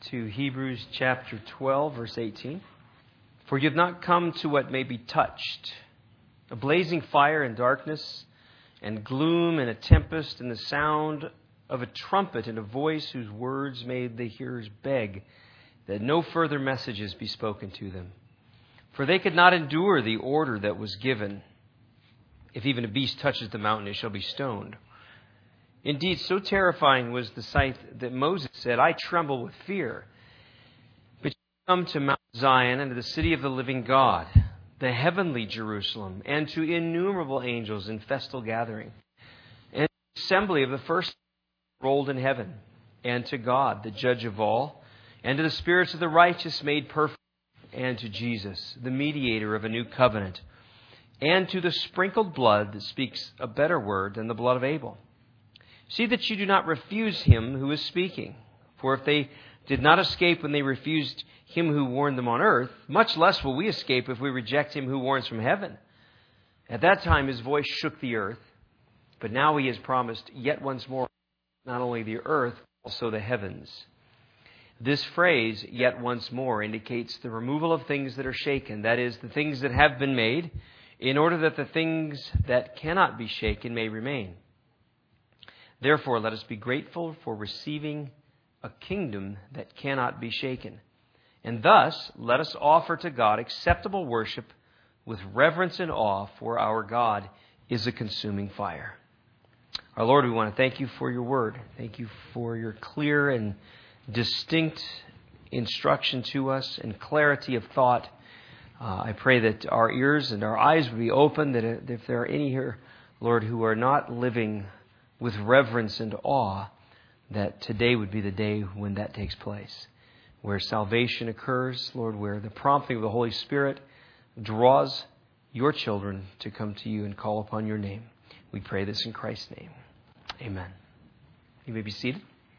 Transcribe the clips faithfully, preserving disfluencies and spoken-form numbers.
to Hebrews chapter twelve, verse eighteen. For you have not come to what may be touched, a blazing fire and darkness, and gloom and a tempest, and the sound of a trumpet and a voice whose words made the hearers beg that no further messages be spoken to them. For they could not endure the order that was given. If even a beast touches the mountain, it shall be stoned. Indeed, so terrifying was the sight that Moses said, I tremble with fear. But you come to Mount Zion and to the city of the living God, the heavenly Jerusalem, and to innumerable angels in festal gathering, and to the assembly of the first rolled in heaven, and to God, the judge of all, and to the spirits of the righteous made perfect, and to Jesus, the mediator of a new covenant, and to the sprinkled blood that speaks a better word than the blood of Abel. See that you do not refuse him who is speaking. For if they did not escape when they refused him who warned them on earth, much less will we escape if we reject him who warns from heaven. At that time his voice shook the earth, but now he has promised yet once more, not only the earth, also the heavens. This phrase, yet once more, indicates the removal of things that are shaken, that is, the things that have been made, in order that the things that cannot be shaken may remain. Therefore, let us be grateful for receiving a kingdom that cannot be shaken. And thus, let us offer to God acceptable worship with reverence and awe, for our God is a consuming fire. Our Lord, we want to thank you for your word. Thank you for your clear and distinct instruction to us and clarity of thought. Uh, I pray that our ears and our eyes will be open, that if there are any here, Lord, who are not living with reverence and awe, that today would be the day when that takes place, where salvation occurs, Lord, where the prompting of the Holy Spirit draws your children to come to you and call upon your name. We pray this in Christ's name. Amen. You may be seated.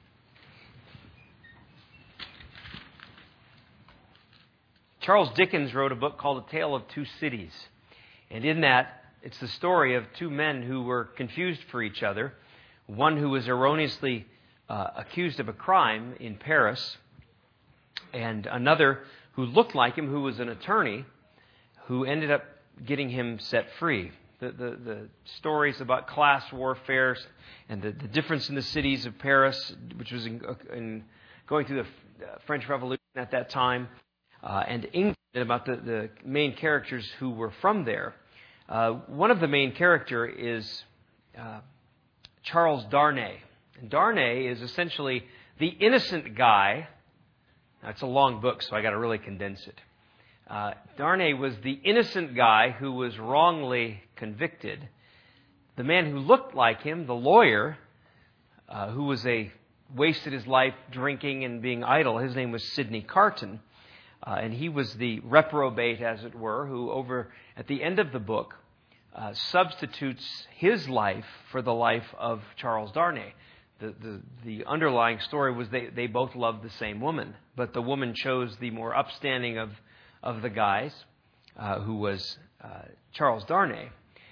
Charles Dickens wrote a book called A Tale of Two Cities. And in that, it's the story of two men who were confused for each other. One who was erroneously uh, accused of a crime in Paris, and another who looked like him, who was an attorney, who ended up getting him set free. The, the, the stories about class warfare and the, the difference in the cities of Paris, which was in, in going through the French Revolution at that time, uh, and England, about the, the main characters who were from there. Uh, one of the main character is Uh, Charles Darnay. And Darnay is essentially the innocent guy. Now, it's a long book, so I got to really condense it. Uh, Darnay was the innocent guy who was wrongly convicted. The man who looked like him, the lawyer, uh, who was a wasted his life drinking and being idle, his name was Sidney Carton. Uh, and he was the reprobate, as it were, who over at the end of the book Uh, substitutes his life for the life of Charles Darnay. The, the, the underlying story was they, they both loved the same woman, but the woman chose the more upstanding of, of the guys, uh, who was uh, Charles Darnay.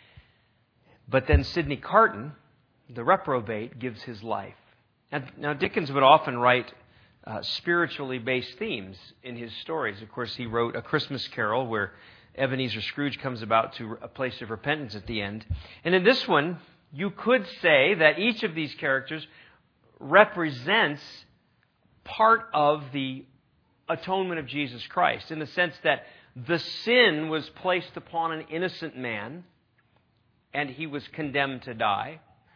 But then Sidney Carton, the reprobate, gives his life. And now Dickens would often write uh, spiritually based themes in his stories. Of course, he wrote A Christmas Carol, where Ebenezer Scrooge comes about to a place of repentance at the end. And in this one, you could say that each of these characters represents part of the atonement of Jesus Christ, in the sense that the sin was placed upon an innocent man, and he was condemned to die.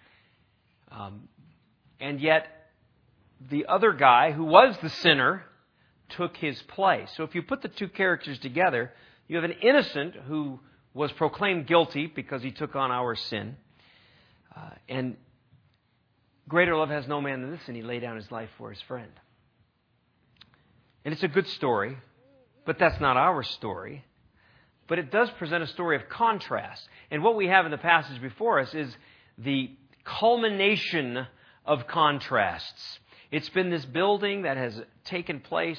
Um, and yet, the other guy, who was the sinner, took his place. So if you put the two characters together, you have an innocent who was proclaimed guilty because he took on our sin. Uh, and greater love has no man than this, and he laid down his life for his friend. And it's a good story, but that's not our story. But it does present a story of contrast. And what we have in the passage before us is the culmination of contrasts. It's been this building that has taken place,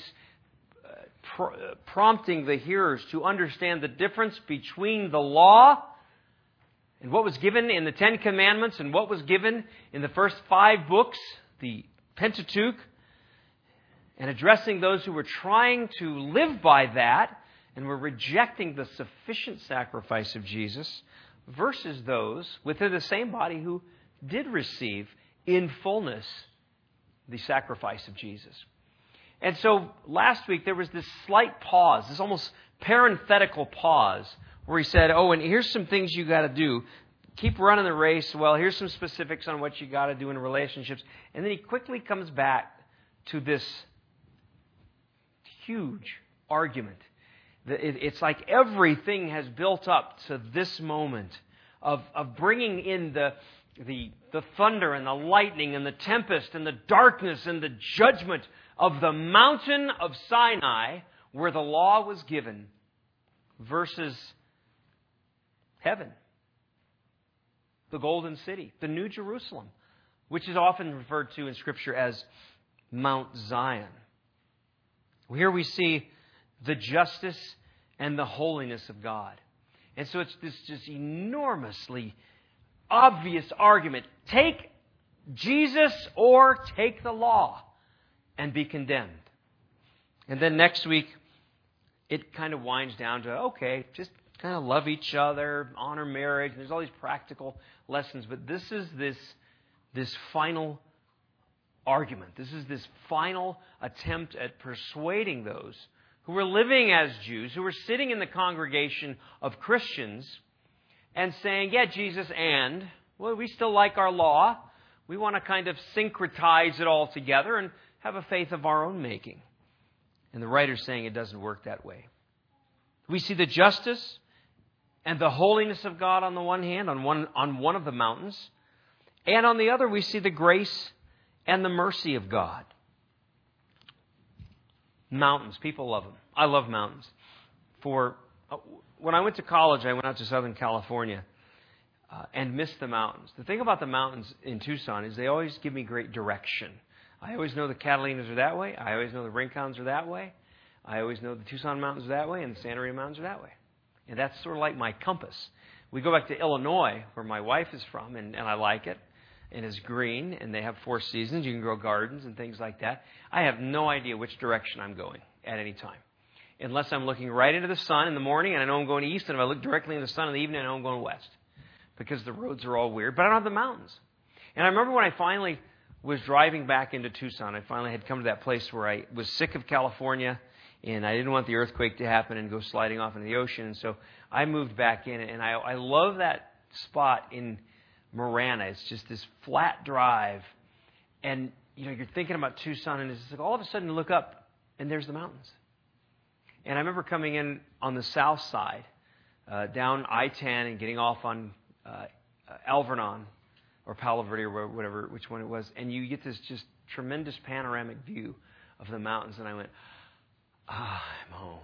prompting the hearers to understand the difference between the law and what was given in the Ten Commandments and what was given in the first five books, the Pentateuch, and addressing those who were trying to live by that and were rejecting the sufficient sacrifice of Jesus, versus those within the same body who did receive in fullness the sacrifice of Jesus. And so last week there was this slight pause, this almost parenthetical pause, where he said, oh, and here's some things you got to do. Keep running the race. Well, here's some specifics on what you got to do in relationships. And then he quickly comes back to this huge argument. It's like everything has built up to this moment of, of bringing in the, the, the thunder and the lightning and the tempest and the darkness and the judgment of the mountain of Sinai where the law was given versus heaven, the golden city, the New Jerusalem, which is often referred to in Scripture as Mount Zion. Here we see the justice and the holiness of God. And so it's this just enormously obvious argument. Take Jesus or take the law and be condemned. And then next week, it kind of winds down to, okay, just kind of love each other, honor marriage. And there's all these practical lessons. But this is this, this final argument. This is this final attempt at persuading those who were living as Jews, who were sitting in the congregation of Christians and saying, yeah, Jesus, and, well, we still like our law. We want to kind of syncretize it all together and have a faith of our own making. And the writer's saying it doesn't work that way. We see the justice and the holiness of God on the one hand, on one, on one of the mountains. And on the other, we see the grace and the mercy of God. Mountains. People love them. I love mountains. For uh, when I went to college, I went out to Southern California uh, and missed the mountains. The thing about the mountains in Tucson is they always give me great direction. I always know the Catalinas are that way. I always know the Rincons are that way. I always know the Tucson Mountains are that way and the Santa Maria Mountains are that way. And that's sort of like my compass. We go back to Illinois, where my wife is from, and, and I like it. And it's green, and they have four seasons. You can grow gardens and things like that. I have no idea which direction I'm going at any time. Unless I'm looking right into the sun in the morning, and I know I'm going east, and if I look directly into the sun in the evening, I know I'm going west. Because the roads are all weird. But I don't have the mountains. And I remember when I finally was driving back into Tucson, I finally had come to that place where I was sick of California, and I didn't want the earthquake to happen and go sliding off into the ocean. And so I moved back in, and I, I love that spot in Marana. It's just this flat drive, and you know you're thinking about Tucson, and it's like all of a sudden you look up, and there's the mountains. And I remember coming in on the south side, uh, down I ten, and getting off on uh, Alvernon or Palo Verde or whatever, which one it was, and you get this just tremendous panoramic view of the mountains, and I went, ah, I'm home.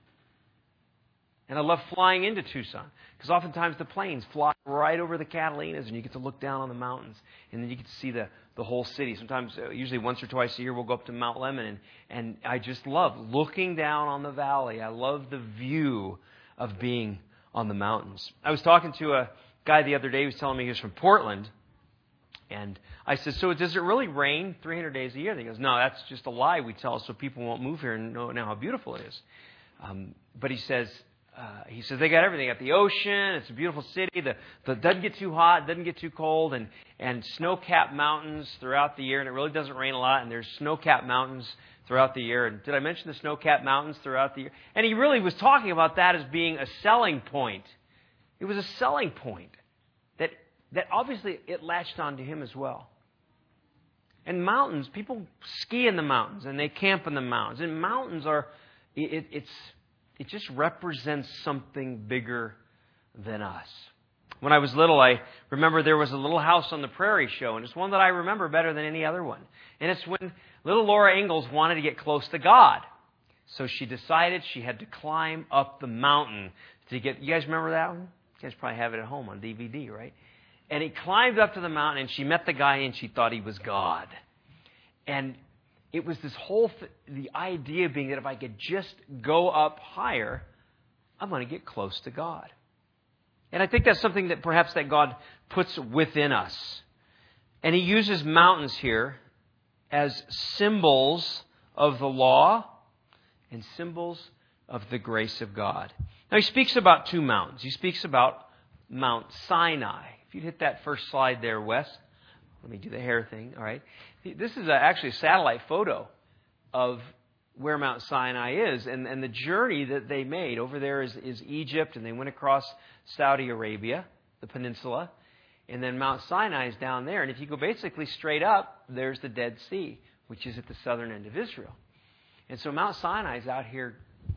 And I love flying into Tucson because oftentimes the planes fly right over the Catalinas and you get to look down on the mountains and then you get to see the, the whole city. Sometimes, uh, usually once or twice a year, we'll go up to Mount Lemmon and, and I just love looking down on the valley. I love the view of being on the mountains. I was talking to a guy the other day who was telling me he was from Portland, and I said, so does it really rain three hundred days a year? And he goes, no, that's just a lie we tell so people won't move here and know now how beautiful it is. Um, but he says, Uh, he says they got everything. They got the ocean. It's a beautiful city. The, the doesn't get too hot, doesn't get too cold, and and snow-capped mountains throughout the year. And it really doesn't rain a lot. And there's snow-capped mountains throughout the year. And did I mention the snow-capped mountains throughout the year? And he really was talking about that as being a selling point. It was a selling point that that obviously it latched onto him as well. And mountains, people ski in the mountains and they camp in the mountains. And mountains are it, it's. It just represents something bigger than us. When I was little, I remember there was a Little House on the Prairie show, and it's one that I remember better than any other one. And it's when little Laura Ingalls wanted to get close to God. So she decided she had to climb up the mountain to get... You guys remember that one? You guys probably have it at home on D V D, right? And he climbed up to the mountain, and she met the guy, and she thought he was God. And it was this whole, th- the idea being that if I could just go up higher, I'm going to get close to God. And I think that's something that perhaps that God puts within us. And He uses mountains here as symbols of the law and symbols of the grace of God. Now he speaks about two mountains. He speaks about Mount Sinai. If you'd hit that first slide there, Wes. Let me do the hair thing, all right? This is a, actually a satellite photo of where Mount Sinai is. And, and the journey that they made over there is, is Egypt, and they went across Saudi Arabia, the peninsula. And then Mount Sinai is down there. And if you go basically straight up, there's the Dead Sea, which is at the southern end of Israel. And so Mount Sinai is out here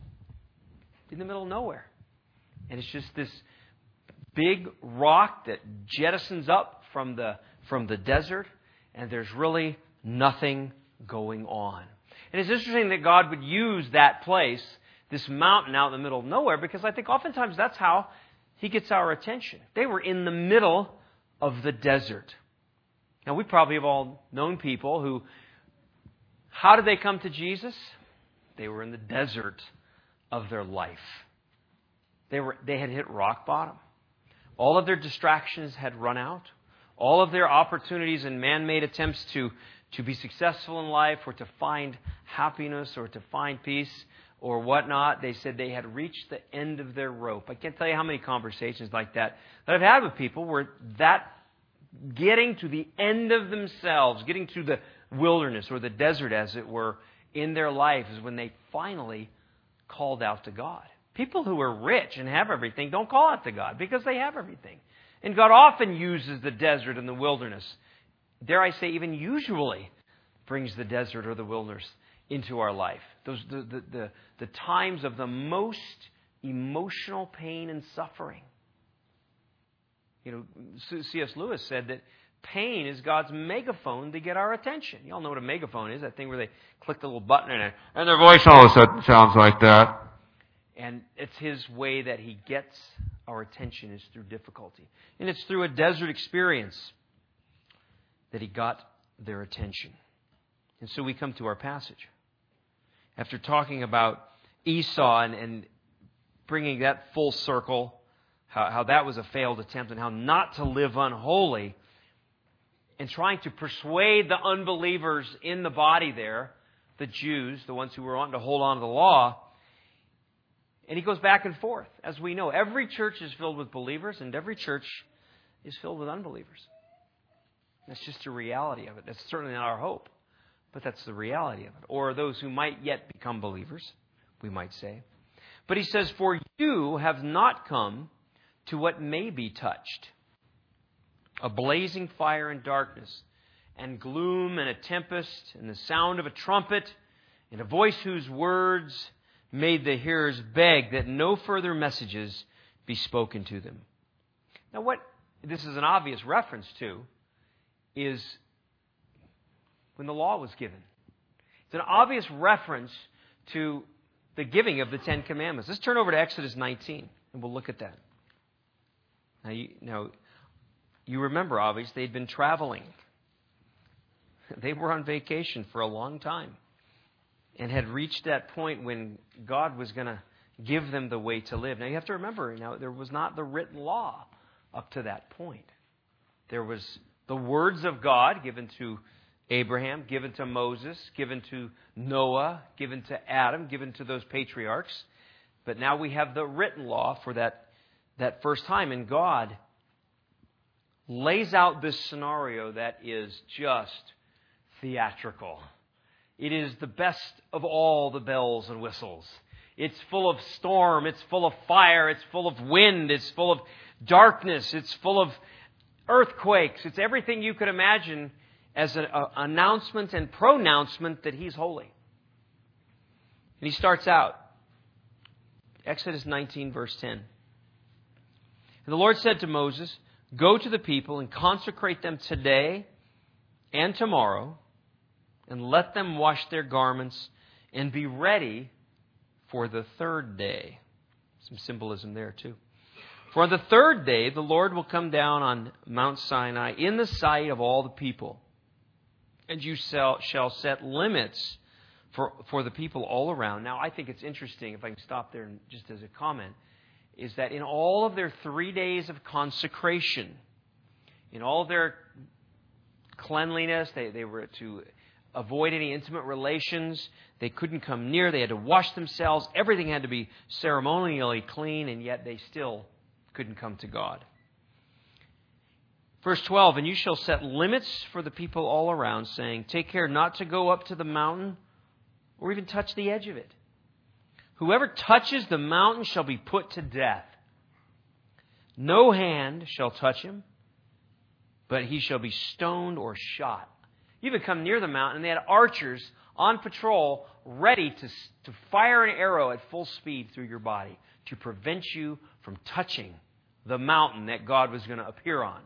in the middle of nowhere. And it's just this big rock that jettisons up from the from the desert, and there's really nothing going on. And it's interesting that God would use that place, this mountain out in the middle of nowhere, because I think oftentimes that's how He gets our attention. They were in the middle of the desert. Now, we probably have all known people who, how did they come to Jesus? They were in the desert of their life. They were they had hit rock bottom. All of their distractions had run out. All of their opportunities and man-made attempts to, to be successful in life or to find happiness or to find peace or whatnot, they said they had reached the end of their rope. I can't tell you how many conversations like that that I've had with people where that getting to the end of themselves, getting to the wilderness or the desert, as it were, in their life is when they finally called out to God. People who are rich and have everything don't call out to God because they have everything. And God often uses the desert and the wilderness, dare I say even usually, brings the desert or the wilderness into our life. Those the, the, the, the times of the most emotional pain and suffering. You know, C S Lewis said that pain is God's megaphone to get our attention. You all know what a megaphone is, that thing where they click the little button and, and their voice all of a sudden sounds like that. And it's His way that He gets our attention is through difficulty. And it's through a desert experience that He got their attention. And so we come to our passage. After talking about Esau and, and bringing that full circle, how, how that was a failed attempt and how not to live unholy, and trying to persuade the unbelievers in the body there, the Jews, the ones who were wanting to hold on to the law. And he goes back and forth. As we know, every church is filled with believers and every church is filled with unbelievers. That's just the reality of it. That's certainly not our hope, but that's the reality of it. Or those who might yet become believers, we might say. But he says, for you have not come to what may be touched. A blazing fire and darkness, and gloom and a tempest, and the sound of a trumpet, and a voice whose words made the hearers beg that no further messages be spoken to them. Now what this is an obvious reference to is when the law was given. It's an obvious reference to the giving of the Ten Commandments. Let's turn over to Exodus nineteen, and we'll look at that. Now, you, now, you remember, obviously, they'd been traveling. They were on vacation for a long time and had reached that point when God was going to give them the way to live. Now, you have to remember, now there was not the written law up to that point. There was the words of God given to Abraham, given to Moses, given to Noah, given to Adam, given to those patriarchs. But now we have the written law for that, that first time. And God lays out this scenario that is just theatrical. It is the best of all the bells and whistles. It's full of storm. It's full of fire. It's full of wind. It's full of darkness. It's full of earthquakes. It's everything you could imagine as an announcement and pronouncement that He's holy. And He starts out, Exodus nineteen, verse ten. And the Lord said to Moses, go to the people and consecrate them today and tomorrow, and let them wash their garments and be ready for the third day. Some symbolism there too. For on the third day, the Lord will come down on Mount Sinai in the sight of all the people. And you shall, shall set limits for, for the people all around. Now, I think it's interesting, if I can stop there just as a comment, is that in all of their three days of consecration, in all of their cleanliness, they, they were to avoid any intimate relations. They couldn't come near. They had to wash themselves. Everything had to be ceremonially clean, and yet they still couldn't come to God. Verse twelve, and you shall set limits for the people all around, saying, take care not to go up to the mountain or even touch the edge of it. Whoever touches the mountain shall be put to death. No hand shall touch him, but he shall be stoned or shot. You even come near the mountain, and they had archers on patrol ready to, to fire an arrow at full speed through your body to prevent you from touching the mountain that God was going to appear on.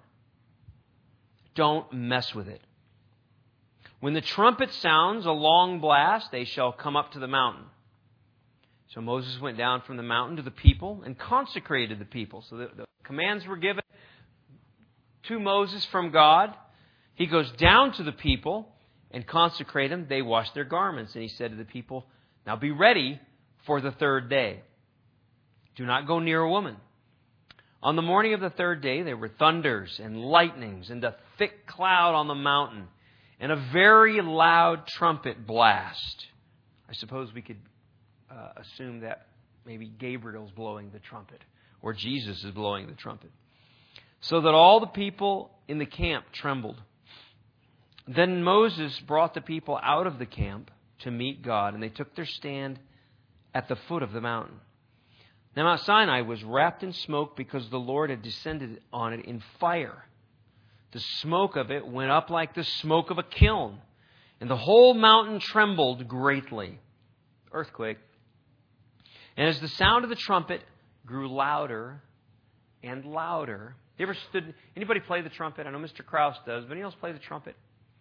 Don't mess with it. When the trumpet sounds a long blast, they shall come up to the mountain. So Moses went down from the mountain to the people and consecrated the people. So the, the commands were given to Moses from God. He goes down to the people and consecrate them. They wash their garments. And he said to the people, now be ready for the third day. Do not go near a woman. On the morning of the third day, there were thunders and lightnings and a thick cloud on the mountain and a very loud trumpet blast. I suppose we could uh, assume that maybe Gabriel's blowing the trumpet or Jesus is blowing the trumpet. So that all the people in the camp trembled. Then Moses brought the people out of the camp to meet God, and they took their stand at the foot of the mountain. Now Mount Sinai was wrapped in smoke because the Lord had descended on it in fire. The smoke of it went up like the smoke of a kiln, and the whole mountain trembled greatly. Earthquake. And as the sound of the trumpet grew louder and louder. You ever stood, anybody play the trumpet? I know Mister Krause does, but anyone else play the trumpet?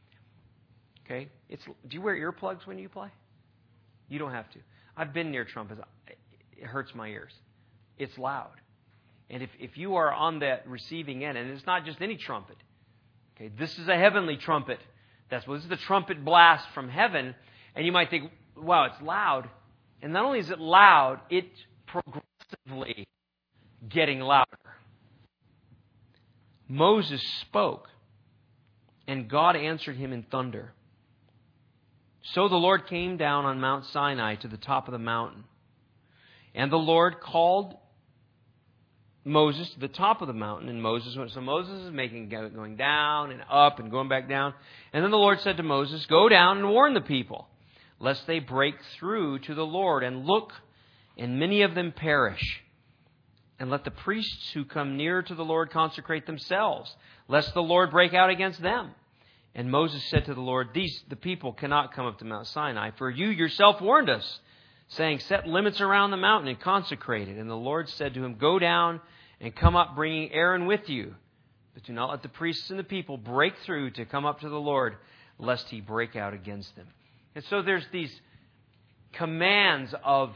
Okay. It's, do you wear earplugs when you play? You don't have to. I've been near trumpets. It hurts my ears. It's loud. And if, if you are on that receiving end, and it's not just any trumpet. Okay, this is a heavenly trumpet. That's what this is the trumpet blast from heaven. And you might think, wow, it's loud. And not only is it loud, it's progressively getting louder. Moses spoke, and God answered him in thunder. So the Lord came down on Mount Sinai to the top of the mountain. And the Lord called Moses to the top of the mountain, and Moses went. So Moses is making going down and up and going back down. And then the Lord said to Moses, go down and warn the people, lest they break through to the Lord. And look, and many of them perish. And let the priests who come near to the Lord consecrate themselves, lest the Lord break out against them. And Moses said to the Lord, These the people cannot come up to Mount Sinai, for you yourself warned us, saying, set limits around the mountain and consecrate it. And the Lord said to him, go down and come up, bringing Aaron with you. But do not let the priests and the people break through to come up to the Lord, lest he break out against them. And so there's these commands of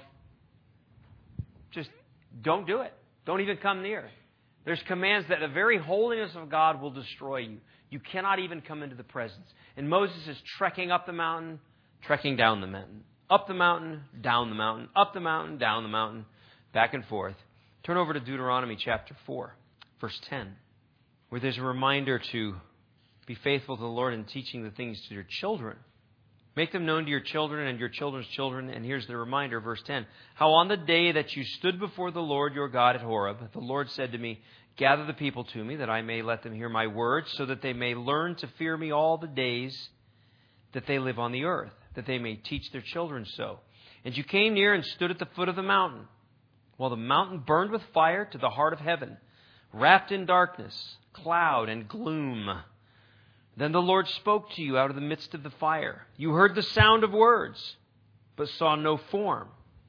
just don't do it. Don't even come near. There's commands that the very holiness of God will destroy you. You cannot even come into the presence. And Moses is trekking up the mountain, trekking down the mountain. Up the mountain, down the mountain, up the mountain, down the mountain, back and forth. Turn over to Deuteronomy chapter four, verse ten, where there's a reminder to be faithful to the Lord in teaching the things to your children. Make them known to your children and your children's children. And here's the reminder, verse ten. How on the day that you stood before the Lord your God at Horeb, the Lord said to me, gather the people to me, that I may let them hear my words, so that they may learn to fear me all the days that they live on the earth, that they may teach their children so. And you came near and stood at the foot of the mountain, while the mountain burned with fire to the heart of heaven, wrapped in darkness, cloud, and gloom. Then the Lord spoke to you out of the midst of the fire. You heard the sound of words, but saw no form.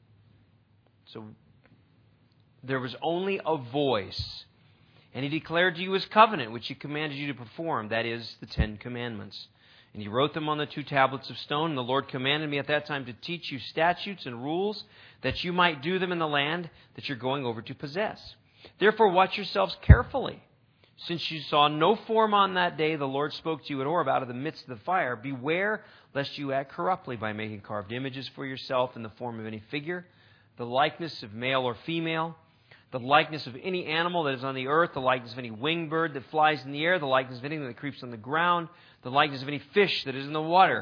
So there was only a voice. And he declared to you his covenant, which he commanded you to perform, that is, the Ten Commandments. And he wrote them on the two tablets of stone. And the Lord commanded me at that time to teach you statutes and rules, that you might do them in the land that you're going over to possess. Therefore watch yourselves carefully. Since you saw no form on that day, the Lord spoke to you at Horeb out of the midst of the fire. Beware lest you act corruptly by making carved images for yourself in the form of any figure, the likeness of male or female, the likeness of any animal that is on the earth, the likeness of any winged bird that flies in the air, the likeness of anything that creeps on the ground, the likeness of any fish that is in the water.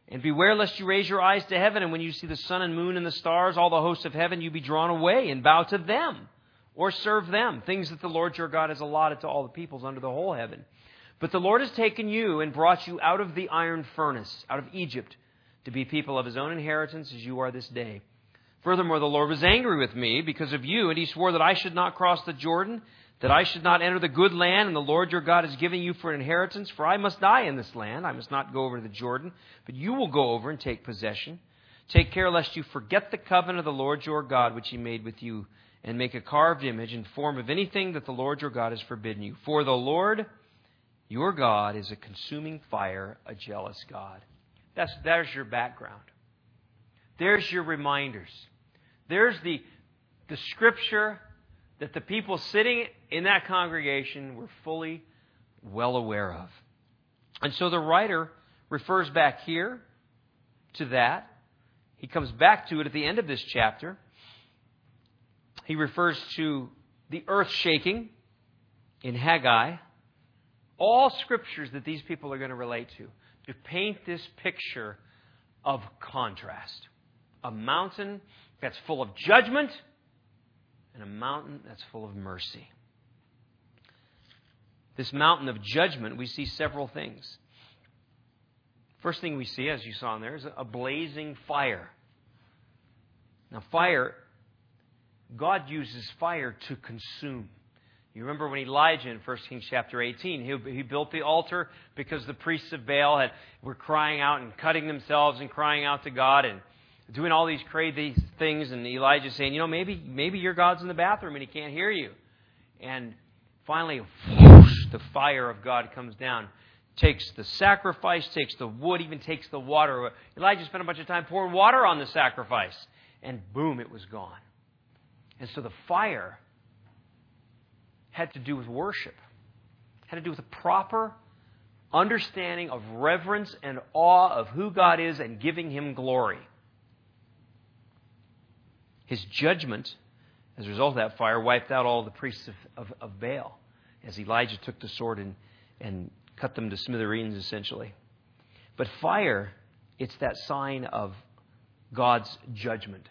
And beware lest you raise your eyes to heaven, and when you see the sun and moon and the stars, all the hosts of heaven, you be drawn away and bow to them, or serve them, things that the Lord your God has allotted to all the peoples under the whole heaven. But the Lord has taken you and brought you out of the iron furnace, out of Egypt, to be people of his own inheritance, as you are this day. Furthermore, the Lord was angry with me because of you, and he swore that I should not cross the Jordan, that I should not enter the good land, and the Lord your God is giving you for an inheritance. For I must die in this land. I must not go over to the Jordan, but you will go over and take possession. Take care lest you forget the covenant of the Lord your God, which he made with you, and make a carved image in form of anything that the Lord your God has forbidden you. For the Lord your God is a consuming fire, a jealous God. That's, there's your background. There's your reminders. There's the, the scripture that the people sitting in that congregation were fully well aware of. And so the writer refers back here to that. He comes back to it at the end of this chapter. He refers to the earth shaking in Haggai. All scriptures that these people are going to relate to, to paint this picture of contrast. A mountain that's full of judgment, and a mountain that's full of mercy. This mountain of judgment, we see several things. First thing we see, as you saw in there, is a blazing fire. Now, fire, God uses fire to consume. You remember when Elijah in First Kings chapter eighteen, he, he built the altar because the priests of Baal had, were crying out and cutting themselves and crying out to God and doing all these crazy things, and Elijah saying, you know, maybe maybe your God's in the bathroom and he can't hear you. And finally, whoosh, the fire of God comes down, takes the sacrifice, takes the wood, even takes the water. Elijah spent a bunch of time pouring water on the sacrifice, and boom, it was gone. And so the fire had to do with worship, had to do with a proper understanding of reverence and awe of who God is and giving him glory. His judgment, as a result of that fire, wiped out all the priests of, of, of Baal, as Elijah took the sword and, and cut them to smithereens, essentially. But fire, it's that sign of God's judgment.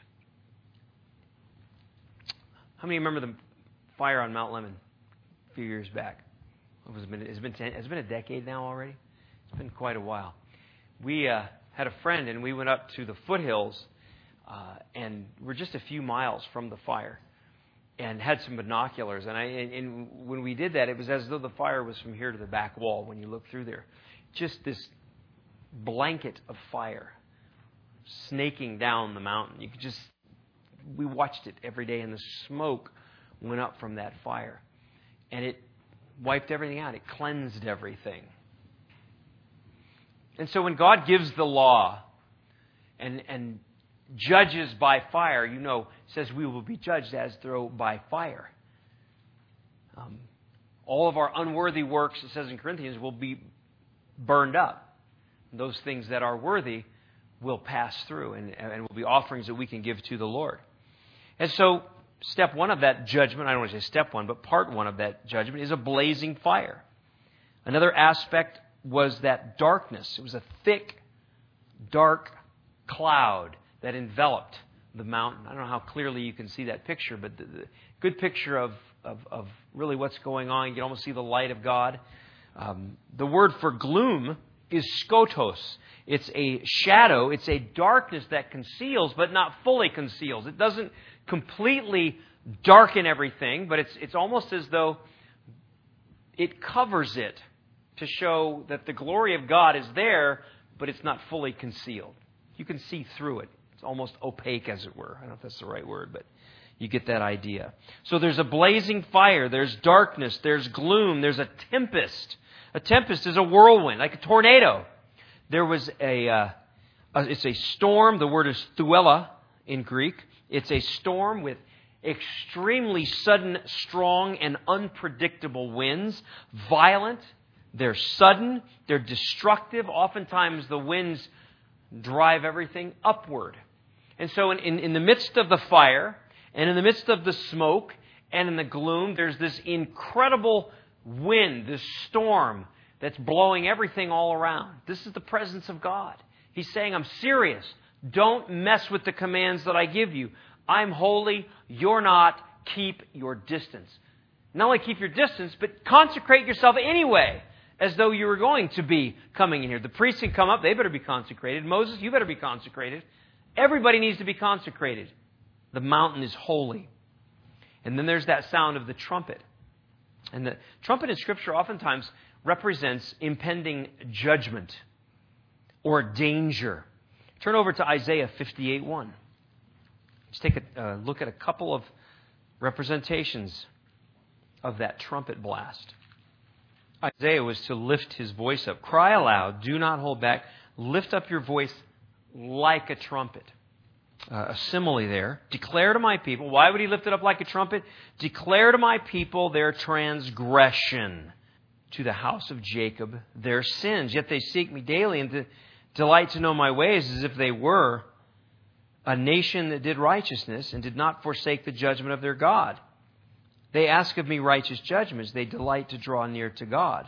How many remember the fire on Mount Lemmon a few years back? It was been, it's been ten, it's been a decade now already. It's been quite a while. We uh, had a friend, and we went up to the foothills. Uh, and we're just a few miles from the fire, and had some binoculars. And, I, and, and when we did that, it was as though the fire was from here to the back wall when you look through there. Just this blanket of fire snaking down the mountain. You could just, we watched it every day, and the smoke went up from that fire. And it wiped everything out. It cleansed everything. And so when God gives the law and and judges by fire, you know, says we will be judged as though by fire. Um, all of our unworthy works, it says in Corinthians, will be burned up. Those things that are worthy will pass through and, and will be offerings that we can give to the Lord. And so, step one of that judgment, I don't want to say step one, but part one of that judgment is a blazing fire. Another aspect was that darkness. It was a thick, dark cloud that enveloped the mountain. I don't know how clearly you can see that picture, but the, the good picture of, of, of really what's going on. You can almost see the light of God. Um, the word for gloom is skotos. It's a shadow. It's a darkness that conceals, but not fully conceals. It doesn't completely darken everything, but it's it's almost as though it covers it to show that the glory of God is there, but it's not fully concealed. You can see through it. Almost opaque, as it were. I don't know if that's the right word, but you get that idea. So there's a blazing fire, there's darkness, there's gloom, there's a tempest. A tempest is a whirlwind, like a tornado. There was a, uh, a it's a storm. The word is thuela in Greek. It's a storm with extremely sudden, strong, and unpredictable winds. Violent. They're sudden. They're destructive. Oftentimes the winds drive everything upward. And so in, in, in the midst of the fire, and in the midst of the smoke, and in the gloom, there's this incredible wind, this storm that's blowing everything all around. This is the presence of God. He's saying, I'm serious. Don't mess with the commands that I give you. I'm holy. You're not. Keep your distance. Not only keep your distance, but consecrate yourself anyway, as though you were going to be coming in here. The priests can come up. They better be consecrated. Moses, you better be consecrated. Everybody needs to be consecrated. The mountain is holy. And then there's that sound of the trumpet. And the trumpet in Scripture oftentimes represents impending judgment or danger. Turn over to Isaiah fifty-eight one. Let's take a uh, look at a couple of representations of that trumpet blast. Isaiah was to lift his voice up. Cry aloud, do not hold back. Lift up your voice like a trumpet. Uh, a simile there. Declare to my people. Why would he lift it up like a trumpet? Declare to my people their transgression. To the house of Jacob their sins. Yet they seek me daily and to delight to know my ways, as if they were a nation that did righteousness and did not forsake the judgment of their God. They ask of me righteous judgments. They delight to draw near to God.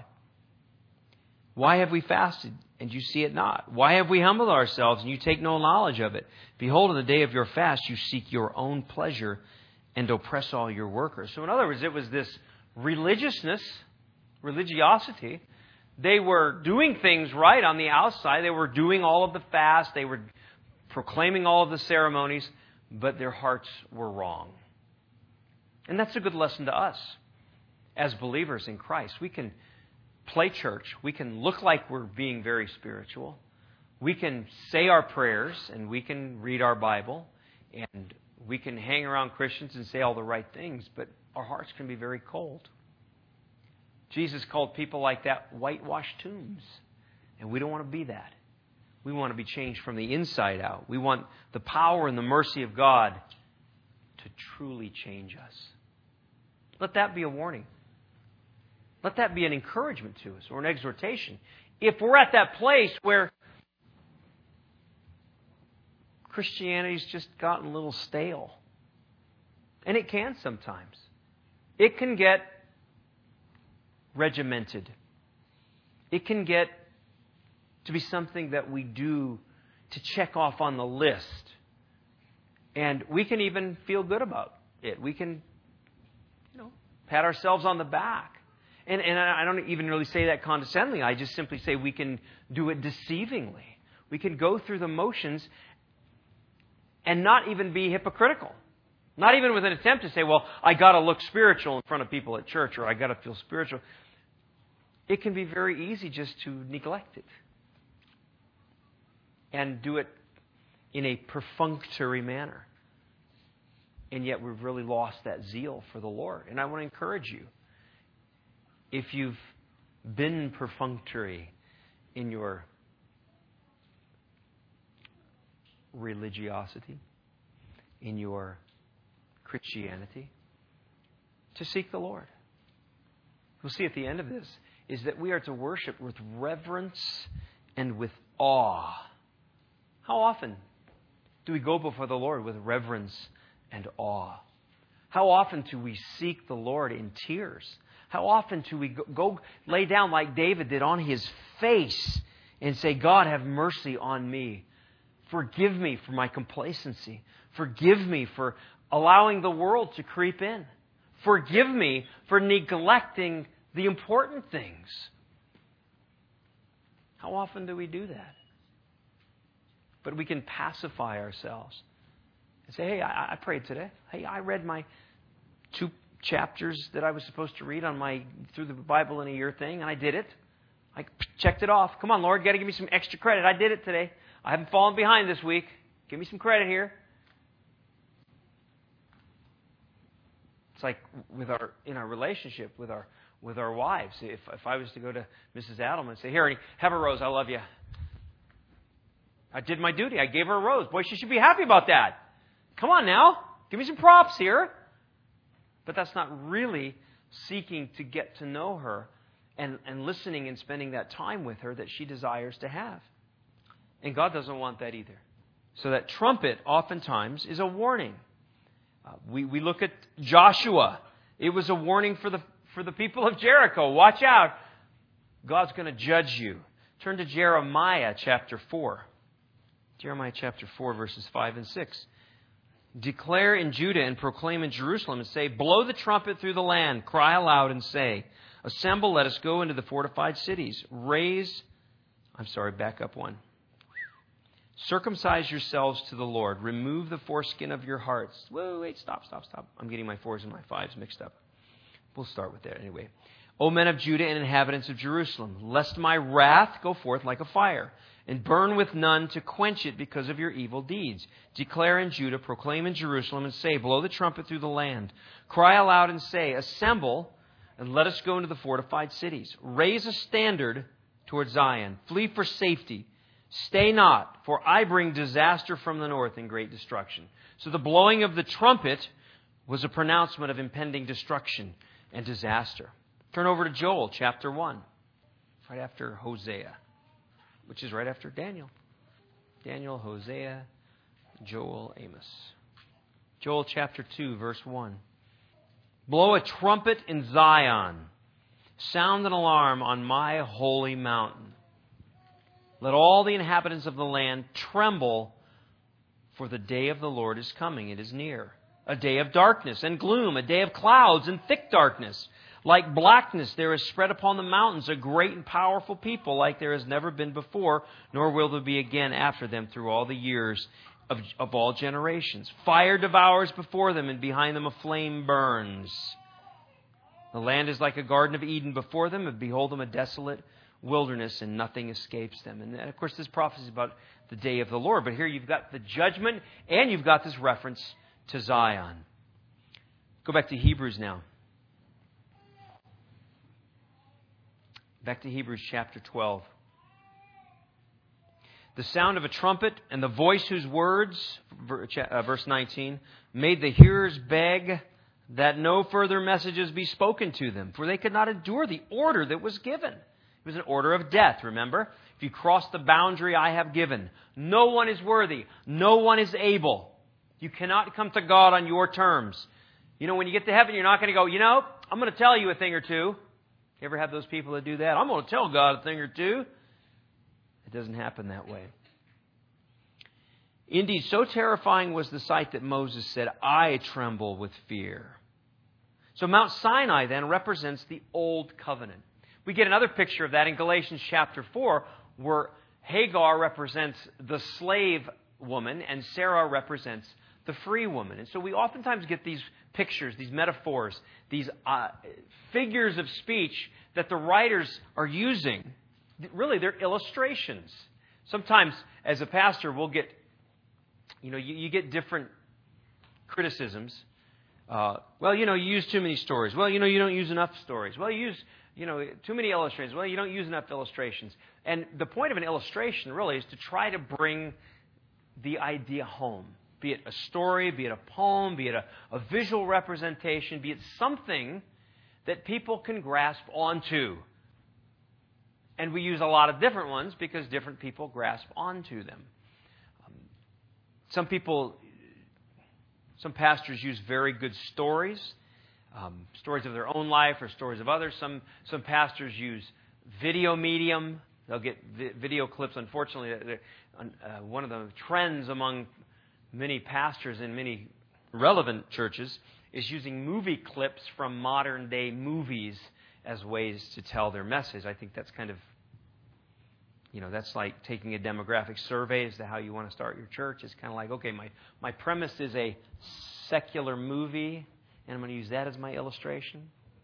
Why have we fasted, and you see it not? Why have we humbled ourselves, and you take no knowledge of it? Behold, in the day of your fast, you seek your own pleasure and oppress all your workers. So in other words, it was this religiousness, religiosity. They were doing things right on the outside. They were doing all of the fast. They were proclaiming all of the ceremonies, but their hearts were wrong. And that's a good lesson to us as believers in Christ. We can play church. We can look like we're being very spiritual. We can say our prayers and we can read our Bible and we can hang around Christians and say all the right things, but our hearts can be very cold. Jesus called people like that whitewashed tombs, and we don't want to be that. We want to be changed from the inside out. We want the power and the mercy of God to truly change us. Let that be a warning. Let that be an encouragement to us or an exhortation. If we're at that place where Christianity's just gotten a little stale, and it can sometimes, it can get regimented. It can get to be something that we do to check off on the list. And we can even feel good about it. We can, you know, pat ourselves on the back. And, and I don't even really say that condescendingly. I just simply say we can do it deceivingly. We can go through the motions and not even be hypocritical. Not even with an attempt to say, well, I got to look spiritual in front of people at church, or I got to feel spiritual. It can be very easy just to neglect it and do it in a perfunctory manner. And yet we've really lost that zeal for the Lord. And I want to encourage you, if you've been perfunctory in your religiosity, in your Christianity, to seek the Lord. We'll see at the end of this is that we are to worship with reverence and with awe. How often do we go before the Lord with reverence and awe? How often do we seek the Lord in tears? How often do we go, go lay down like David did on his face and say, God, have mercy on me. Forgive me for my complacency. Forgive me for allowing the world to creep in. Forgive me for neglecting the important things. How often do we do that? But we can pacify ourselves and say, hey, I, I prayed today. Hey, I read my two chapters that I was supposed to read on my through the Bible in a year thing, and I did it. I checked it off. Come on, Lord, got to give me some extra credit. I did it today. I haven't fallen behind this week. Give me some credit here. It's like with our in our relationship with our with our wives. If if I was to go to Missus Adelman and say, "Here, Ernie, have a rose. I love you. I did my duty. I gave her a rose. Boy, she should be happy about that. Come on now, give me some props here." But that's not really seeking to get to know her and, and listening and spending that time with her that she desires to have. And God doesn't want that either. So that trumpet oftentimes is a warning. Uh, we, we look at Joshua. It was a warning for the for the people of Jericho. Watch out. God's going to judge you. Turn to Jeremiah chapter four. Jeremiah chapter four, verses five and six. Declare in Judah and proclaim in Jerusalem and say, blow the trumpet through the land, cry aloud and say, assemble, let us go into the fortified cities. Raise, I'm sorry, back up one. Circumcise yourselves to the Lord. Remove the foreskin of your hearts. Whoa, wait, stop, stop, stop. I'm getting my fours and my fives mixed up. We'll start with that anyway. O men of Judah and inhabitants of Jerusalem, lest my wrath go forth like a fire, and burn with none to quench it because of your evil deeds. Declare in Judah, proclaim in Jerusalem, and say, blow the trumpet through the land. Cry aloud and say, assemble, and let us go into the fortified cities. Raise a standard toward Zion. Flee for safety. Stay not, for I bring disaster from the north and great destruction. So the blowing of the trumpet was a pronouncement of impending destruction and disaster. Turn over to Joel chapter one, right after Hosea, which is right after Daniel. Daniel, Hosea, Joel, Amos. Joel chapter two, verse one. Blow a trumpet in Zion. Sound an alarm on my holy mountain. Let all the inhabitants of the land tremble, for the day of the Lord is coming. It is near. A day of darkness and gloom, a day of clouds and thick darkness. Like blackness there is spread upon the mountains a great and powerful people like there has never been before, nor will there be again after them through all the years of, of all generations. Fire devours before them, and behind them a flame burns. The land is like a garden of Eden before them, and behold them a desolate wilderness, and nothing escapes them. And of course this prophecy is about the day of the Lord, but here you've got the judgment, and you've got this reference to Zion. Go back to Hebrews now. Back to Hebrews chapter twelve. The sound of a trumpet and the voice whose words, verse nineteen, made the hearers beg that no further messages be spoken to them, for they could not endure the order that was given. It was an order of death, remember? If you cross the boundary I have given, no one is worthy, no one is able. You cannot come to God on your terms. You know, when you get to heaven, you're not going to go, you know, I'm going to tell you a thing or two. You ever have those people that do that? I'm going to tell God a thing or two. It doesn't happen that way. Indeed, so terrifying was the sight that Moses said, I tremble with fear. So Mount Sinai then represents the Old Covenant. We get another picture of that in Galatians chapter four, where Hagar represents the slave woman and Sarah represents the free woman. And so we oftentimes get these pictures, these metaphors, these uh, figures of speech that the writers are using. Really, they're illustrations. Sometimes, as a pastor, we'll get, you know, you, you get different criticisms. Uh, well, you know, you use too many stories. Well, you know, you don't use enough stories. Well, you use, you know, too many illustrations. Well, you don't use enough illustrations. And the point of an illustration, really, is to try to bring the idea home. Be it a story, be it a poem, be it a, a visual representation, be it something that people can grasp onto. And we use a lot of different ones because different people grasp onto them. Um, some people, some pastors use very good stories, um, stories of their own life or stories of others. Some some pastors use video medium. They'll get vi- video clips. Unfortunately, uh, one of the trends among many pastors in many relevant churches is using movie clips from modern day movies as ways to tell their message. I think that's kind of, you know, that's like taking a demographic survey as to how you want to start your church. It's kind of like, okay, my, my premise is a secular movie, and I'm going to use that as my illustration.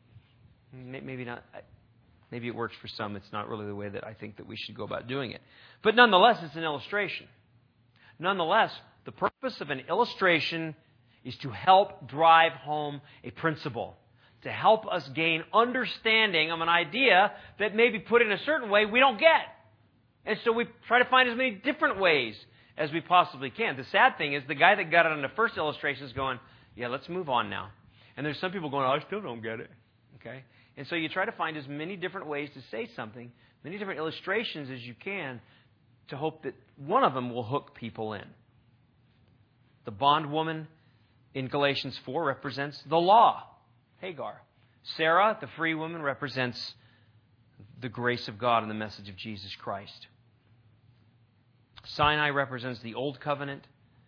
Maybe not. Maybe it works for some. It's not really the way that I think that we should go about doing it. But nonetheless, it's an illustration. Nonetheless, the purpose of an illustration is to help drive home a principle, to help us gain understanding of an idea that maybe put in a certain way we don't get. And so we try to find as many different ways as we possibly can. The sad thing is the guy that got it on the first illustration is going, yeah, let's move on now. And there's some people going, oh, I still don't get it. Okay? And so you try to find as many different ways to say something, many different illustrations as you can, to hope that one of them will hook people in. The bondwoman in Galatians four represents the law, Hagar. Sarah, the free woman, represents the grace of God and the message of Jesus Christ. Sinai represents the Old Covenant.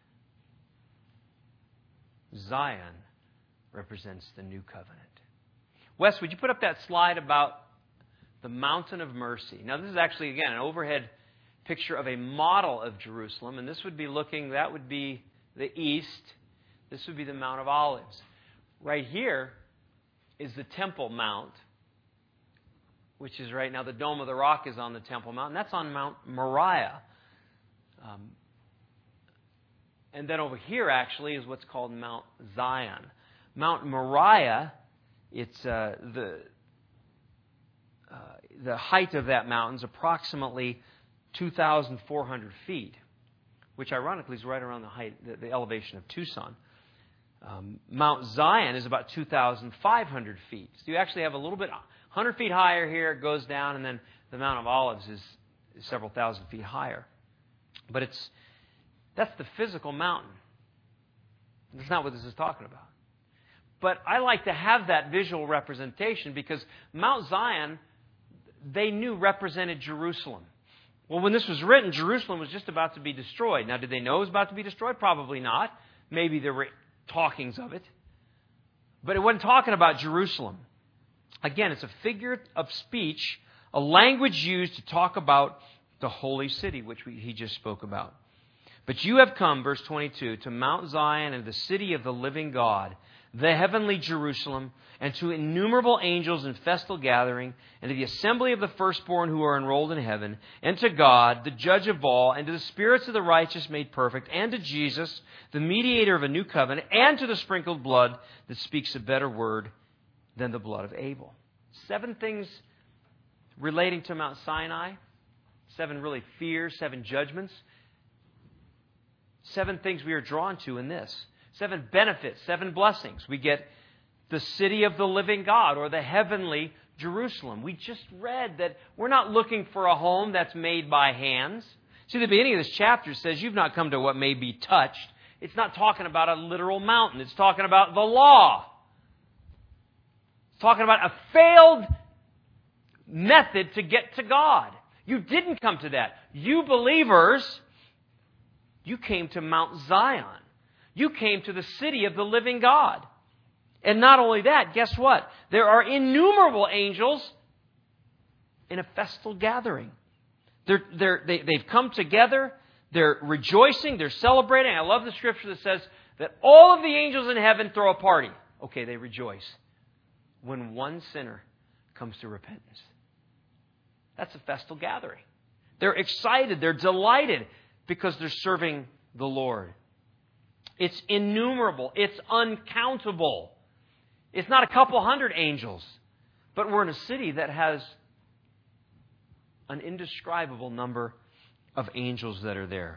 Zion represents the New Covenant. Wes, would you put up that slide about the Mountain of Mercy? Now, this is actually, again, an overhead picture of a model of Jerusalem. And this would be looking, that would be the east. This would be the Mount of Olives. Right here is the Temple Mount, which is right now the Dome of the Rock is on the Temple Mount. And that's on Mount Moriah. Um, and then over here, actually, is what's called Mount Zion. Mount Moriah, it's uh, the uh, the height of that mountain is approximately two thousand four hundred feet, which ironically is right around the height, the, the elevation of Tucson. Um, Mount Zion is about two thousand five hundred feet. So you actually have a little bit, one hundred feet higher here, it goes down, and then the Mount of Olives is, is several thousand feet higher. But it's that's the physical mountain. That's not what this is talking about. But I like to have that visual representation because Mount Zion, they knew represented Jerusalem. Well, when this was written, Jerusalem was just about to be destroyed. Now, did they know it was about to be destroyed? Probably not. Maybe there were talkings of it. But it wasn't talking about Jerusalem. Again, it's a figure of speech, a language used to talk about the holy city, which we, he just spoke about. But you have come, verse twenty-two, to Mount Zion and the city of the living God, the heavenly Jerusalem, and to innumerable angels in festal gathering, and to the assembly of the firstborn who are enrolled in heaven, and to God, the judge of all, and to the spirits of the righteous made perfect, and to Jesus, the mediator of a new covenant, and to the sprinkled blood that speaks a better word than the blood of Abel. Seven things relating to Mount Sinai, seven really fears, seven judgments, seven things we are drawn to in this. Seven benefits, seven blessings. We get the city of the living God, or the heavenly Jerusalem. We just read that we're not looking for a home that's made by hands. See, the beginning of this chapter says you've not come to what may be touched. It's not talking about a literal mountain. It's talking about the law. It's talking about a failed method to get to God. You didn't come to that. You believers, you came to Mount Zion. You came to the city of the living God. And not only that, guess what? There are innumerable angels in a festal gathering. They're, they're, they, they've come together. They're rejoicing. They're celebrating. I love the scripture that says that all of the angels in heaven throw a party. Okay, they rejoice when one sinner comes to repentance. That's a festal gathering. They're excited. They're delighted because they're serving the Lord. It's innumerable. It's uncountable. It's not a couple hundred angels. But we're in a city that has an indescribable number of angels that are there.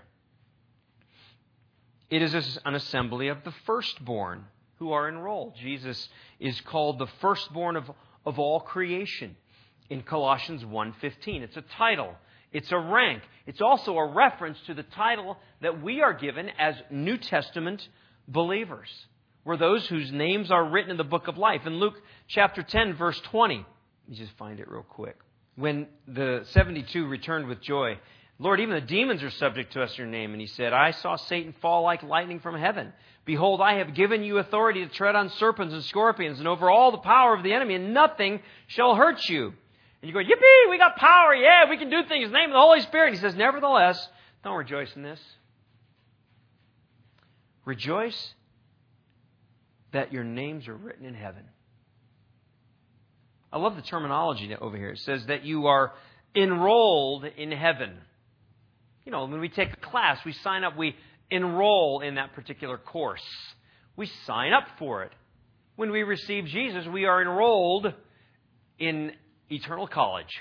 It is an assembly of the firstborn who are enrolled. Jesus is called the firstborn of, of all creation in Colossians one fifteen. It's a title. It's a rank. It's also a reference to the title that we are given as New Testament believers. We're those whose names are written in the book of life. In Luke chapter ten, verse twenty, let me just find it real quick. When the seventy-two returned with joy, Lord, even the demons are subject to us in your name. And he said, I saw Satan fall like lightning from heaven. Behold, I have given you authority to tread on serpents and scorpions and over all the power of the enemy, and nothing shall hurt you. And you go, yippee, we got power. Yeah, we can do things in the name of the Holy Spirit. He says, nevertheless, don't rejoice in this. Rejoice that your names are written in heaven. I love the terminology over here. It says that you are enrolled in heaven. You know, when we take a class, we sign up, we enroll in that particular course. We sign up for it. When we receive Jesus, we are enrolled in eternal college.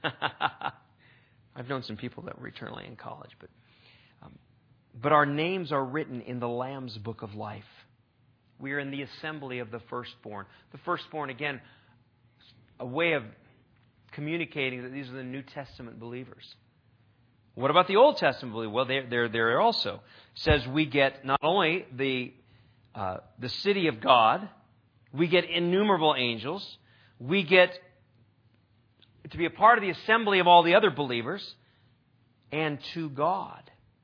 I've known some people that were eternally in college, but um, but our names are written in the Lamb's book of life. We are in the assembly of the firstborn. The firstborn, again, a way of communicating that these are the New Testament believers. What about the Old Testament believers? Well, they're, they're there also. It says we get not only the uh, the city of God, we get innumerable angels, we get to be a part of the assembly of all the other believers, and to God.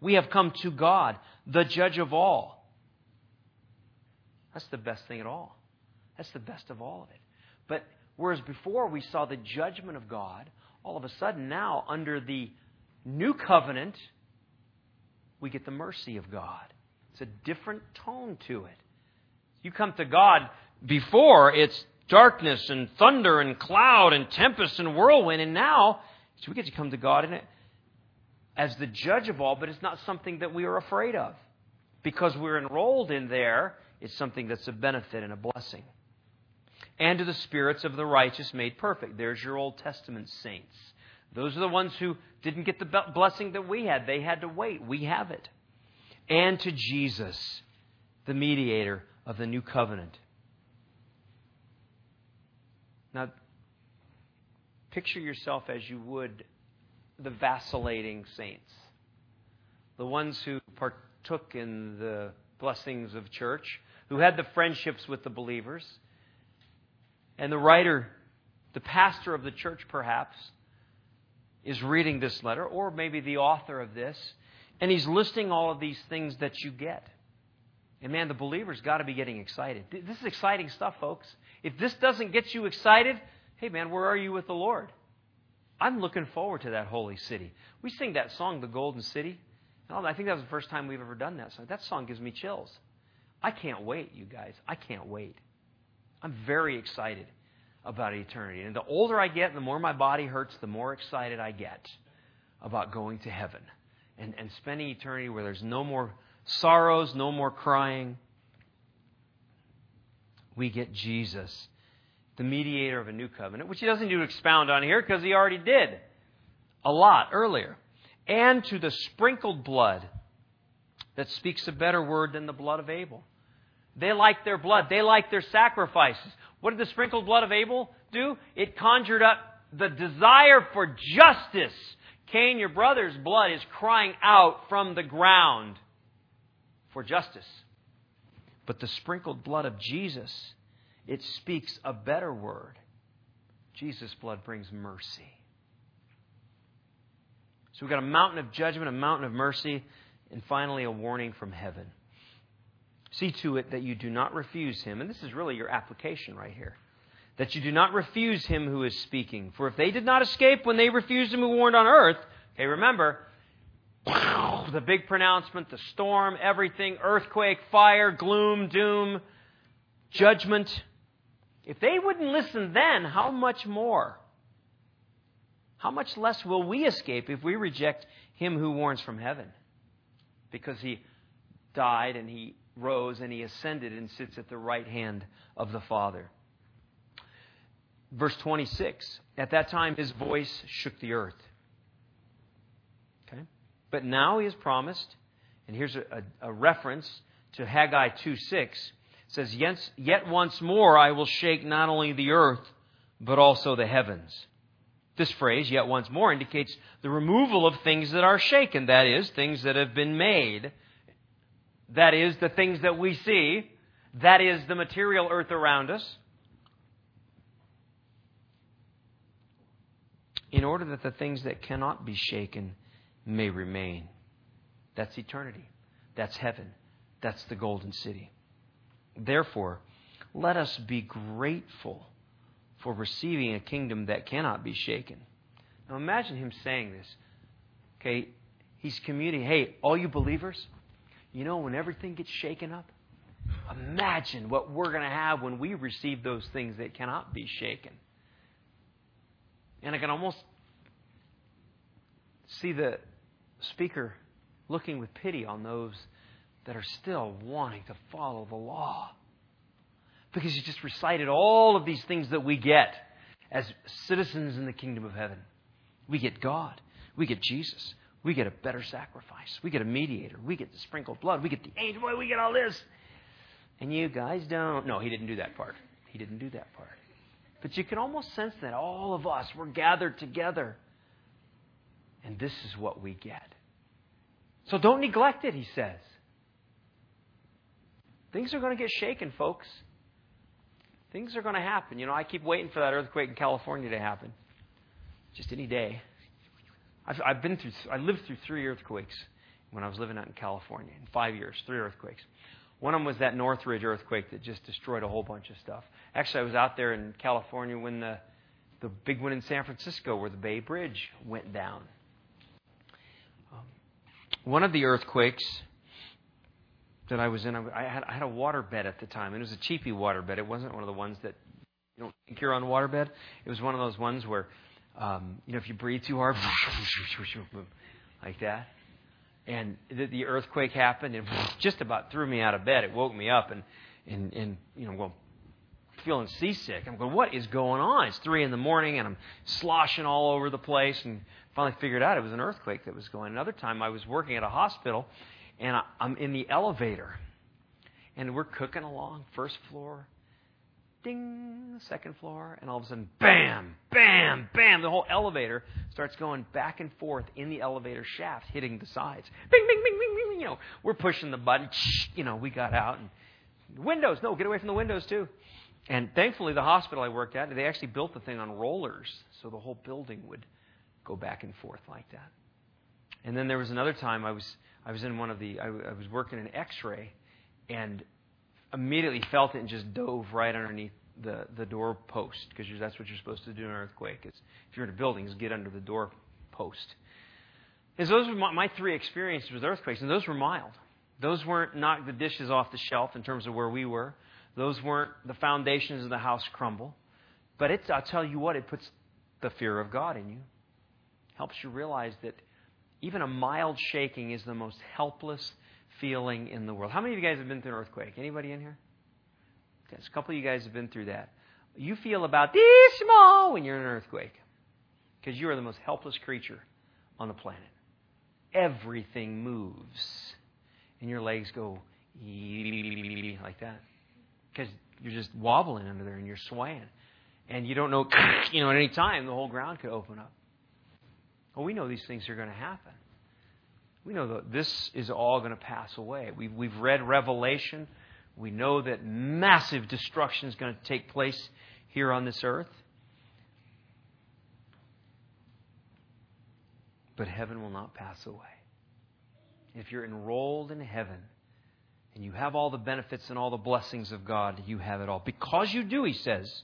We have come to God, the judge of all. That's the best thing at all. That's the best of all of it. But whereas before we saw the judgment of God, all of a sudden now under the new covenant, we get the mercy of God. It's a different tone to it. You come to God before, it's darkness and thunder and cloud and tempest and whirlwind. And now, so we get to come to God in it as the judge of all, but it's not something that we are afraid of. Because we're enrolled in there, it's something that's a benefit and a blessing. And to the spirits of the righteous made perfect. There's your Old Testament saints. Those are the ones who didn't get the blessing that we had. They had to wait. We have it. And to Jesus, the mediator of the new covenant. Now, picture yourself as you would the vacillating saints. The ones who partook in the blessings of church, who had the friendships with the believers. And the writer, the pastor of the church perhaps, is reading this letter, or maybe the author of this, and he's listing all of these things that you get. And man, the believer's got to be getting excited. This is exciting stuff, folks. If this doesn't get you excited, hey man, where are you with the Lord? I'm looking forward to that holy city. We sing that song, The Golden City. I think that was the first time we've ever done that song. That song gives me chills. I can't wait, you guys. I can't wait. I'm very excited about eternity. And the older I get, the more my body hurts, the more excited I get about going to heaven and, and spending eternity where there's no more sorrows, no more crying. We get Jesus, the mediator of a new covenant, which he doesn't need to expound on here because he already did a lot earlier. And to the sprinkled blood that speaks a better word than the blood of Abel. They like their blood. They like their sacrifices. What did the sprinkled blood of Abel do? It conjured up the desire for justice. Cain, your brother's blood, is crying out from the ground for justice. But the sprinkled blood of Jesus, it speaks a better word. Jesus' blood brings mercy. So we've got a mountain of judgment, a mountain of mercy, and finally a warning from heaven. See to it that you do not refuse him. And this is really your application right here. That you do not refuse him who is speaking. For if they did not escape when they refused him who warned on earth, okay, remember, the big pronouncement, the storm, everything, earthquake, fire, gloom, doom, judgment. If they wouldn't listen then, how much more? How much less will we escape if we reject him who warns from heaven? Because he died and he rose and he ascended and sits at the right hand of the Father. Verse twenty-six, at that time his voice shook the earth. Okay? But now he has promised, and here's a, a, a reference to Haggai two six. It says, yet, yet once more I will shake not only the earth, but also the heavens. This phrase, yet once more, indicates the removal of things that are shaken. That is, things that have been made. That is, the things that we see. That is, the material earth around us. In order that the things that cannot be shaken may remain. That's eternity. That's heaven. That's the golden city. Therefore, let us be grateful for receiving a kingdom that cannot be shaken. Now imagine him saying this. Okay, he's communicating, hey, all you believers, you know, when everything gets shaken up, imagine what we're going to have when we receive those things that cannot be shaken. And I can almost see the speaker looking with pity on those that are still wanting to follow the law. Because he just recited all of these things that we get as citizens in the kingdom of heaven. We get God. We get Jesus. We get a better sacrifice. We get a mediator. We get the sprinkled blood. We get the angel. Boy, we get all this. And you guys don't. No, he didn't do that part. He didn't do that part. But you can almost sense that all of us, we're gathered together. And this is what we get. So don't neglect it, he says. Things are going to get shaken, folks. Things are going to happen. You know, I keep waiting for that earthquake in California to happen. Just any day. I've, I've been through, I lived through three earthquakes. when I was living out in California. In five years, three earthquakes. One of them was that Northridge earthquake that just destroyed a whole bunch of stuff. Actually, I was out there in California when the, the big one in San Francisco where the Bay Bridge went down. Um, one of the earthquakes that I was in, I had, I had a water bed at the time. And it was a cheapy water bed. It wasn't one of the ones that you don't think you're on water bed. It was one of those ones where, um, you know, if you breathe too hard, like that. And the, the earthquake happened and just about threw me out of bed. It woke me up and, and, and you know, I'm going, feeling seasick. I'm going, what is going on? It's three in the morning and I'm sloshing all over the place, and finally figured out it was an earthquake that was going. Another time I was working at a hospital and I, I'm in the elevator and we're cooking along, first floor, ding, second floor, and all of a sudden, bam, bam, bam, the whole elevator starts going back and forth in the elevator shaft, hitting the sides. Bing, bing, bing, bing, bing, you know, we're pushing the button, you know, we got out. And windows, no, get away from the windows too. And thankfully, the hospital I worked at, they actually built the thing on rollers, so the whole building would go back and forth like that. And then there was another time I was I was in one of the, I, I was working in X-ray, and immediately felt it and just dove right underneath the, the door post, because that's what you're supposed to do in an earthquake. Is if you're in a building, is get under the door post. And so those were my, my three experiences with earthquakes, and those were mild. Those weren't knock the dishes off the shelf in terms of where we were. Those weren't the foundations of the house crumble. But it's, I'll tell you what, it puts the fear of God in you. Helps you realize that even a mild shaking is the most helpless feeling in the world. How many of you guys have been through an earthquake? Anybody in here? Okay, a couple of you guys have been through that. You feel about this small when you're in an earthquake, because you are the most helpless creature on the planet. Everything moves, and your legs go like that, because you're just wobbling under there and you're swaying, and you don't know, you know, at any time the whole ground could open up. Well, we know these things are going to happen. We know that this is all going to pass away. We've, we've read Revelation. We know that massive destruction is going to take place here on this earth. But heaven will not pass away. If you're enrolled in heaven and you have all the benefits and all the blessings of God, you have it all. Because you do, he says,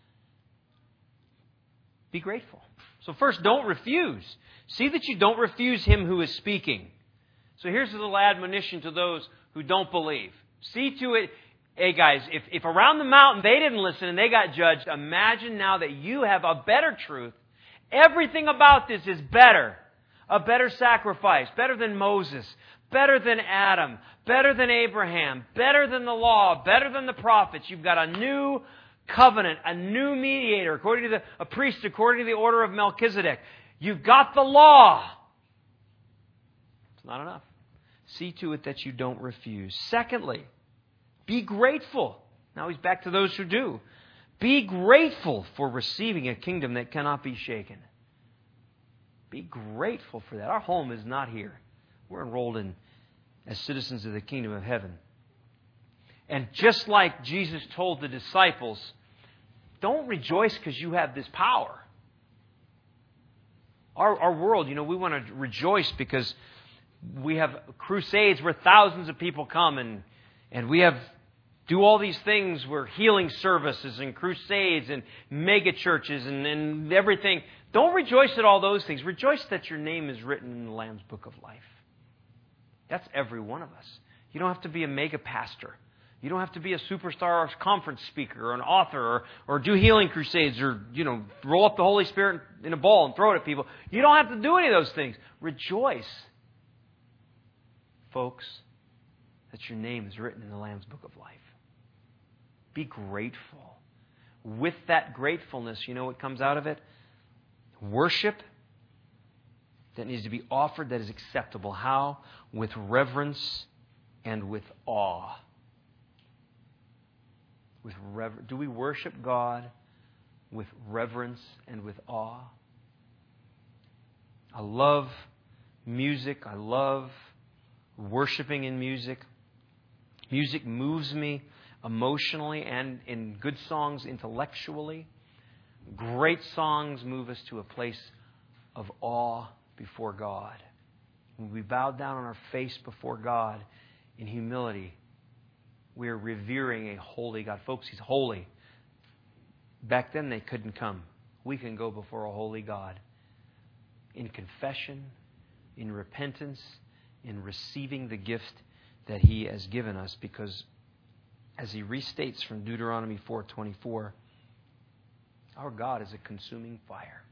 be grateful. So first, don't refuse. See that you don't refuse him who is speaking. So here's a little admonition to those who don't believe. See to it, hey guys, if, if around the mountain they didn't listen and they got judged, imagine now that you have a better truth. Everything about this is better. A better sacrifice, better than Moses, better than Adam, better than Abraham, better than the law, better than the prophets. You've got a new covenant, a new mediator, according to the, a priest according to the order of Melchizedek. You've got the law. It's not enough. See to it that you don't refuse. Secondly, be grateful. Now he's back to those who do. Be grateful for receiving a kingdom that cannot be shaken. Be grateful for that. Our home is not here. We're enrolled in as citizens of the kingdom of heaven. And just like Jesus told the disciples, don't rejoice because you have this power. Our, our world, you know, we want to rejoice because we have crusades where thousands of people come, and, and we have do all these things where healing services and crusades and mega churches and, and everything. Don't rejoice at all those things. Rejoice that your name is written in the Lamb's Book of Life. That's every one of us. You don't have to be a mega pastor. You don't have to be a superstar or conference speaker or an author or, or do healing crusades or, you know, roll up the Holy Spirit in a ball and throw it at people. You don't have to do any of those things. Rejoice, folks, that your name is written in the Lamb's Book of Life. Be grateful. With that gratefulness, you know what comes out of it? Worship that needs to be offered that is acceptable. How? With reverence and with awe. With rever- Do we worship God with reverence and with awe? I love music. I love worshiping in music. Music moves me emotionally and in good songs intellectually. Great songs move us to a place of awe before God. when we bow down on our face before God in humility, we are revering a holy God. Folks, He's holy. Back then they couldn't come. We can go before a holy God in confession, in repentance, in receiving the gift that He has given us, because as He restates from Deuteronomy four twenty-four, our God is a consuming fire.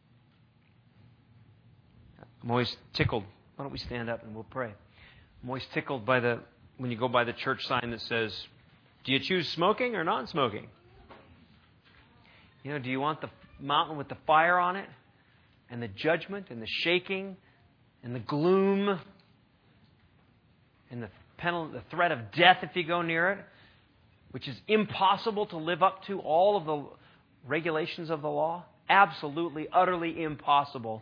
I'm always tickled. Why don't we stand up and we'll pray? I'm always tickled by the when you go by the church sign that says, do you choose smoking or non-smoking? You know, do you want the mountain with the fire on it, and the judgment, and the shaking, and the gloom, and the penalty, the threat of death if you go near it, which is impossible to live up to all of the regulations of the law? Absolutely, utterly impossible.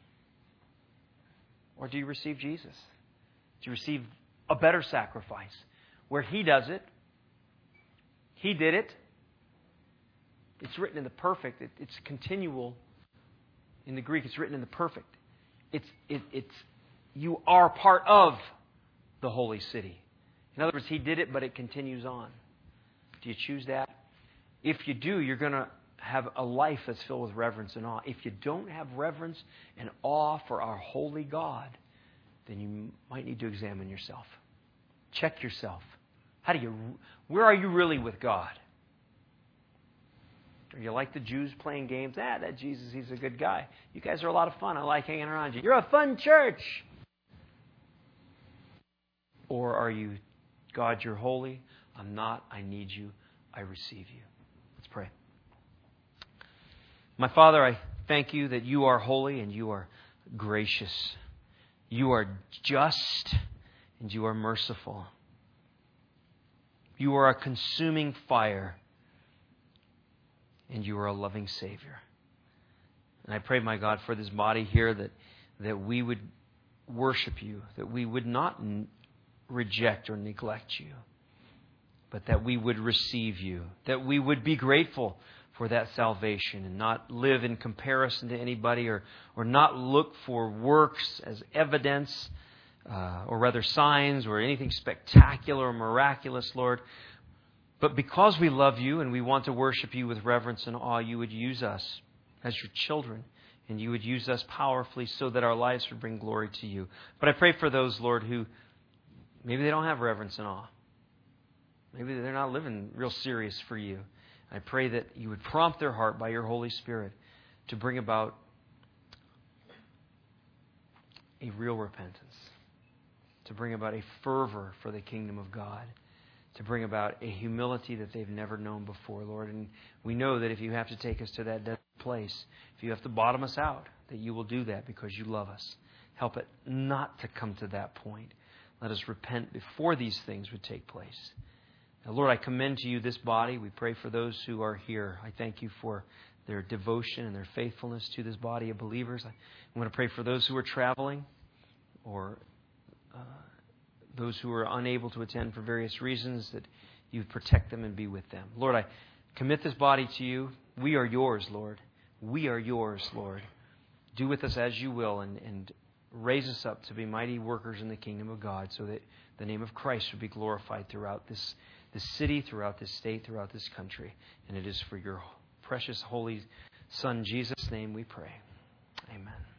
Or do you receive Jesus? Do you receive a better sacrifice where He does it? He did it. It's written in the perfect. It, it's continual. In the Greek, it's written in the perfect. It's it, it's you are part of the holy city. In other words, He did it, but it continues on. Do you choose that? If you do, you're going to have a life that's filled with reverence and awe. If you don't have reverence and awe for our holy God, then you might need to examine yourself. Check yourself. How do you? Where are you really with God? Are you like the Jews playing games? Ah, that Jesus, He's a good guy. You guys are a lot of fun. I like hanging around you. You're a fun church. Or are you, God, You're holy. I'm not. I need You. I receive You. Let's pray. My Father, I thank You that You are holy and You are gracious. You are just and You are merciful. You are a consuming fire. And You are a loving Savior. And I pray, my God, for this body here that, that we would worship You, that we would not n- reject or neglect You, but that we would receive You, that we would be grateful for that salvation and not live in comparison to anybody, or, or not look for works as evidence, uh, or rather signs or anything spectacular or miraculous, Lord. But because we love You and we want to worship You with reverence and awe, You would use us as Your children, and You would use us powerfully so that our lives would bring glory to You. But I pray for those, Lord, who maybe they don't have reverence and awe. Maybe they're not living real serious for You. I pray that You would prompt their heart by Your Holy Spirit to bring about a real repentance, to bring about a fervor for the kingdom of God, to bring about a humility that they've never known before, Lord. And we know that if You have to take us to that desert place, if You have to bottom us out, that You will do that because You love us. Help it not to come to that point. Let us repent before these things would take place. Now, Lord, I commend to You this body. We pray for those who are here. I thank You for their devotion and their faithfulness to this body of believers. I want to pray for those who are traveling, or uh, those who are unable to attend for various reasons, that You protect them and be with them. Lord, I commit this body to You. We are Yours, Lord. We are Yours, Lord. Do with us as You will, and, and raise us up to be mighty workers in the kingdom of God, so that the name of Christ would be glorified throughout this, this city, throughout this state, throughout this country. And it is for Your precious, holy Son, Jesus' name, we pray. Amen.